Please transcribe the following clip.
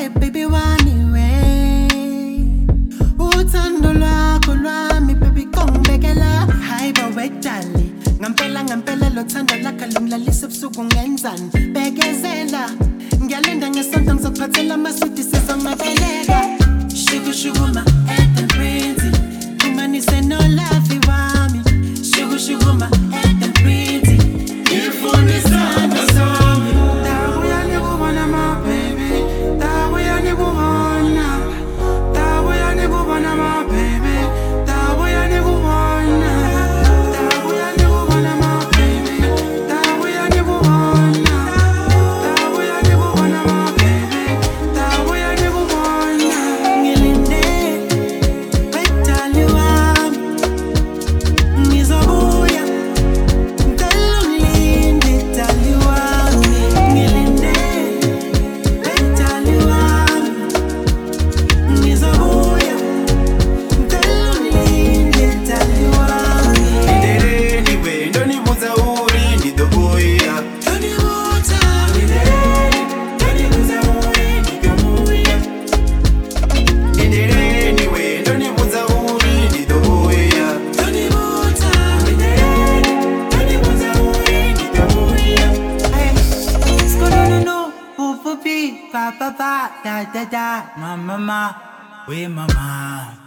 Ngilinde baby waniwe uthando lwakho lwami baby kongibekela hayiba wedali ngampela lo thando lakho lunglalisa ebusuku ngenzani bekezela ngiyalinda ngesonto ngizokuphathela amaswidi sizongabeleka Sugar my head and pretty umanise no love wami Sugar my head and pretty ngifundisana sami Dabuya nikubona my baby Dabuya nikubona Dabuya nikubona my baby Dabuya nikubona Dabuya nikubona my baby Dabuya nikubona Dabuya nikubona my baby Dabuya nikubona Ngilinde bedali wami Ngizobuya ngicela ungilinde dali wami Ngilinde bedali wami Ngizobuya ngicela ungilinde dali wami Ndeleni we ndonibuza uri ndidobuya Ndonibuza ndonibuza uri ndidobuya Ndeleni we ndonibuza uri ndidobuya Ndonibuza ndonibuza uri ndidobuya Skonono Pupupi Pa pa pa Da da da Ma ma ma We mama